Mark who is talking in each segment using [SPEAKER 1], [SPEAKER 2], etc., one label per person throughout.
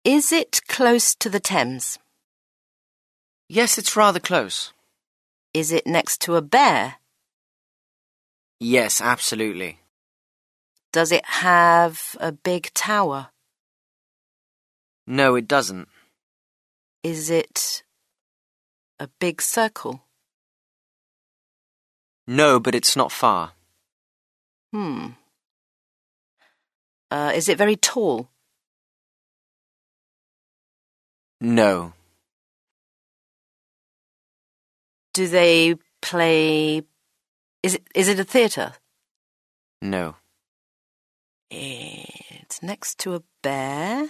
[SPEAKER 1] Is it close to the Thames?
[SPEAKER 2] Yes, it's rather close.
[SPEAKER 1] Is it next to a bear?
[SPEAKER 2] Yes, absolutely.
[SPEAKER 1] Does it have a big tower?
[SPEAKER 2] No, it doesn't.
[SPEAKER 1] Is it a big circle?
[SPEAKER 2] No, but it's not far.
[SPEAKER 1] Is it very tall?
[SPEAKER 2] No.
[SPEAKER 1] Do they play... Is it a theatre?
[SPEAKER 2] No.
[SPEAKER 1] It's next to a bear.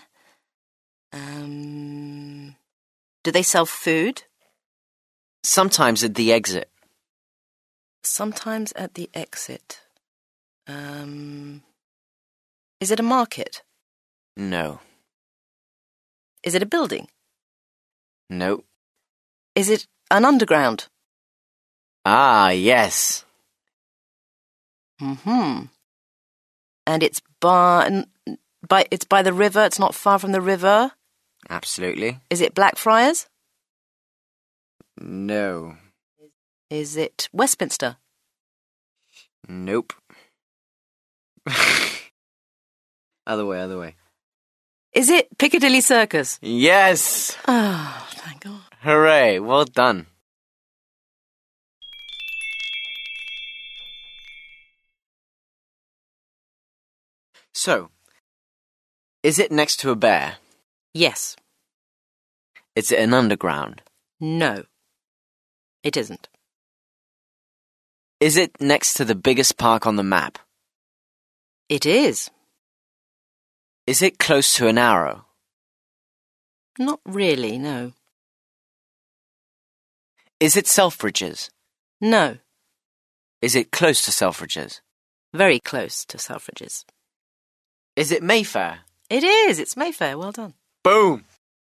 [SPEAKER 1] Do they sell food?
[SPEAKER 2] Sometimes at the exit.
[SPEAKER 1] Sometimes at the exit. Is it a market?
[SPEAKER 2] No.
[SPEAKER 1] Is it a building?
[SPEAKER 2] No.
[SPEAKER 1] Is it an underground?
[SPEAKER 2] Ah, yes.
[SPEAKER 1] And it's by the river. It's not far from the river.
[SPEAKER 2] Absolutely.
[SPEAKER 1] Is it Blackfriars?
[SPEAKER 2] No.
[SPEAKER 1] Is it Westminster?
[SPEAKER 2] Nope. Other way.
[SPEAKER 1] Is it Piccadilly Circus?
[SPEAKER 2] Yes!
[SPEAKER 1] Oh, thank God.
[SPEAKER 2] Hooray, well done. So, is it next to a bear?
[SPEAKER 1] Yes.
[SPEAKER 2] Is it an underground?
[SPEAKER 1] No. It isn't.
[SPEAKER 2] Is it next to the biggest park on the map?
[SPEAKER 1] It is.
[SPEAKER 2] Is it close to an arrow?
[SPEAKER 1] Not really, no.
[SPEAKER 2] Is it Selfridges?
[SPEAKER 1] No.
[SPEAKER 2] Is it close to Selfridges?
[SPEAKER 1] Very close to Selfridges.
[SPEAKER 2] Is it Mayfair?
[SPEAKER 1] It is. It's Mayfair. Well done.
[SPEAKER 2] Boom!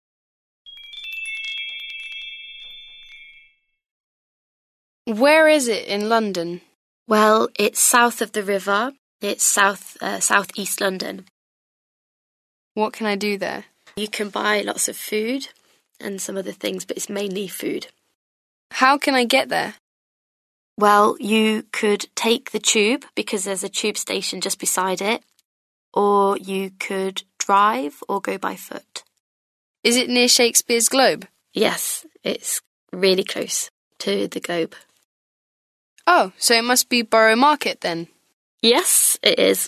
[SPEAKER 3] Where is it in London?
[SPEAKER 4] Well, it's south of the river. It's southeast London.
[SPEAKER 3] What can I do there?
[SPEAKER 4] You can buy lots of food and some other things, but it's mainly food.
[SPEAKER 3] How can I get there?
[SPEAKER 4] Well, you could take the tube because there's a tube station just beside it, or you could drive or go by foot.
[SPEAKER 3] Is it near Shakespeare's Globe?
[SPEAKER 4] Yes, it's really close to the Globe.
[SPEAKER 3] Oh, so it must be Borough Market then.
[SPEAKER 4] Yes, it is.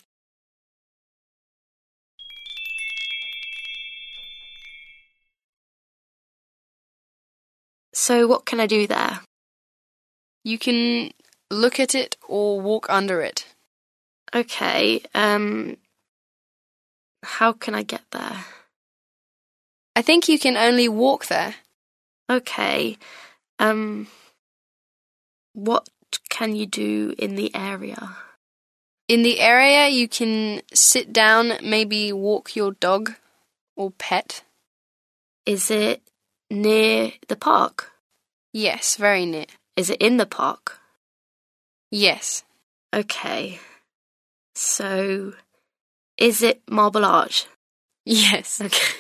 [SPEAKER 4] So what can I do there?
[SPEAKER 3] You can look at it or walk under it.
[SPEAKER 4] Okay, how can I get there?
[SPEAKER 3] I think you can only walk there.
[SPEAKER 4] Okay, what can you do in the area?
[SPEAKER 3] In the area, you can sit down, maybe walk your dog or pet.
[SPEAKER 4] Is it near the park?
[SPEAKER 3] Yes, very near.
[SPEAKER 4] Is it in the park?
[SPEAKER 3] Yes.
[SPEAKER 4] Okay, so is it Marble Arch?
[SPEAKER 3] Yes.
[SPEAKER 4] Okay.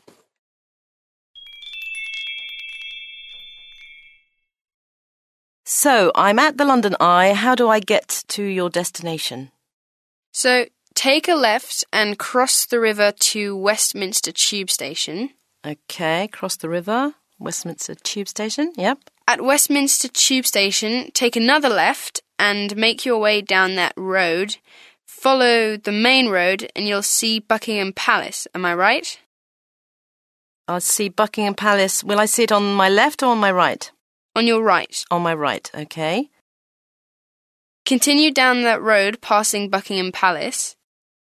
[SPEAKER 1] So, I'm at the London Eye. How do I get to your destination?
[SPEAKER 3] So, take a left and cross the river to Westminster Tube Station.
[SPEAKER 1] Okay, cross the river, Westminster Tube Station, yep.
[SPEAKER 3] At Westminster Tube Station, take another left and make your way down that road. Follow the main road and you'll see Buckingham Palace. Am I right?
[SPEAKER 1] I'll see Buckingham Palace. Will I see it on my left or on my right?
[SPEAKER 3] On your right.
[SPEAKER 1] On my right, okay.
[SPEAKER 3] Continue down that road passing Buckingham Palace.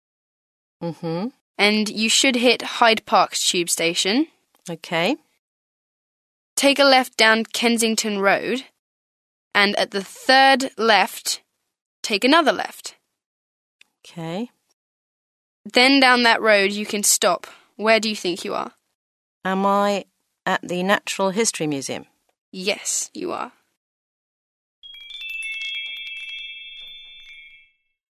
[SPEAKER 3] And you should hit Hyde Park Tube Station.
[SPEAKER 1] Okay.
[SPEAKER 3] Take a left down Kensington Road. And at the third left, take another left.
[SPEAKER 1] Okay.
[SPEAKER 3] Then down that road you can stop. Where do you think you are?
[SPEAKER 1] Am I at the Natural History Museum?
[SPEAKER 3] Yes, you are.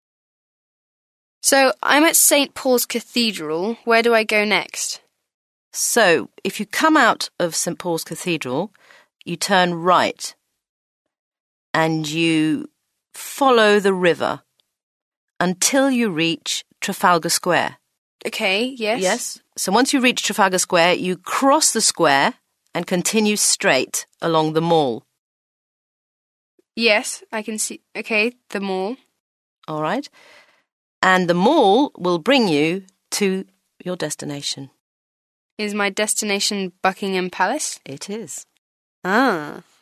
[SPEAKER 3] So, I'm at St. Paul's Cathedral. Where do I go next?
[SPEAKER 1] So, if you come out of St. Paul's Cathedral, you turn right and you follow the river until you reach Trafalgar Square.
[SPEAKER 3] Okay, yes.
[SPEAKER 1] Yes. So once you reach Trafalgar Square, you cross the square and continue straight along the Mall.
[SPEAKER 3] Yes, I can see. Okay, the Mall.
[SPEAKER 1] All right. And the Mall will bring you to your destination.
[SPEAKER 3] Is my destination Buckingham Palace?
[SPEAKER 1] It is.
[SPEAKER 3] Ah.